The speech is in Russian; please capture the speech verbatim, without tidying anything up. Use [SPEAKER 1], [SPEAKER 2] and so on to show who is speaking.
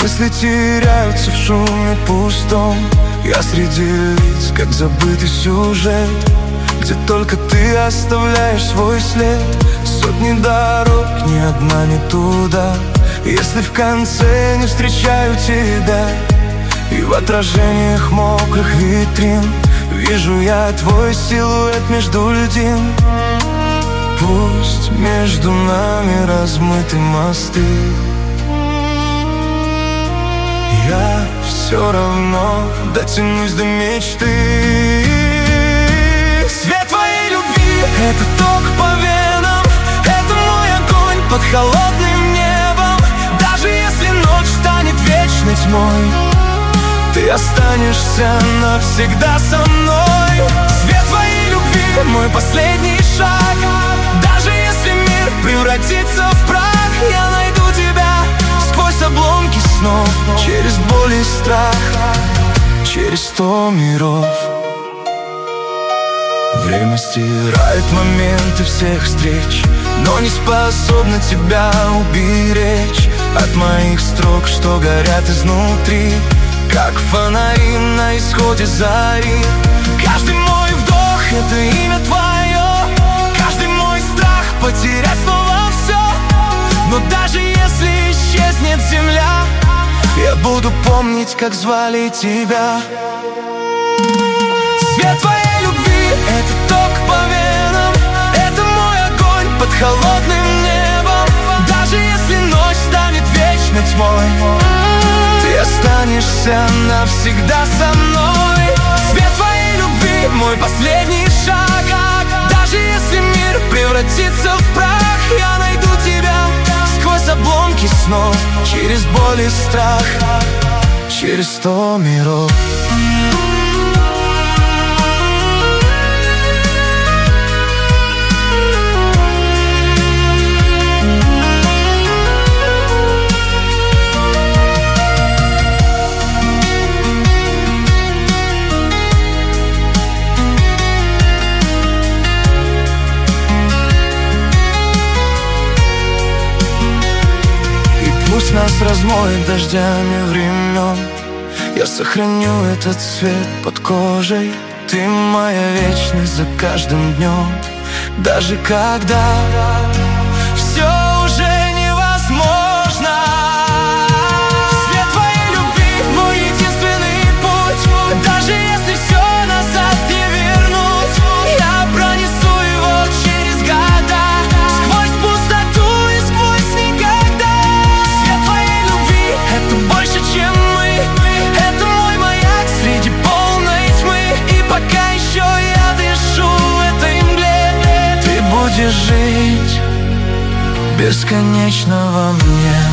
[SPEAKER 1] Мысли теряются в шуме пустом. Я среди лиц, как забытый сюжет, где только ты оставляешь свой след. Сотни дорог, ни одна не туда. Если в конце не встречаю тебя, и в отражениях мокрых витрин вижу я твой силуэт между льдин. Пусть между нами размыты мосты, я все равно дотянусь до мечты. Свет твоей любви — это ток по венам, это мой огонь под холодным небом. Даже если ночь станет вечной тьмой, ты останешься навсегда со мной. Свет твоей любви — мой последний шаг. Даже если мир превратится в прах, я найду тебя сквозь обломки снов, через боль и страх, через сто миров. Время стирает моменты всех встреч, но не способна тебя уберечь от моих строк, что горят изнутри, как фонари на исходе зари. Каждый мой вдох — это имя твое, каждый мой страх — потерять снова все. Но даже если исчезнет земля, я буду помнить, как звали тебя. Свет твоей любви — это ток по венам, это мой огонь под холодным небом. Даже если ночь станет вечной тьмой, ты останешься навсегда со мной. Свет твоей любви — мой последний шаг. Даже если мир превратится в прах, я найду тебя сквозь обломки снов, через боль и страх, через сто миров. Пусть нас размоет дождями времен, я сохраню этот цвет под кожей. Ты моя вечность за каждым днем, даже когда все уже невозможно. Свет твоей любви — мой единственный путь. Даже если все назад не вернуть, я пронесу его через года, сквозь пустоту и сквозь никогда. Свет твоей любви — это больше, чем мы, это мой маяк среди полной тьмы. И пока еще я дышу в этой мгле, ты будешь жить бесконечно во мне.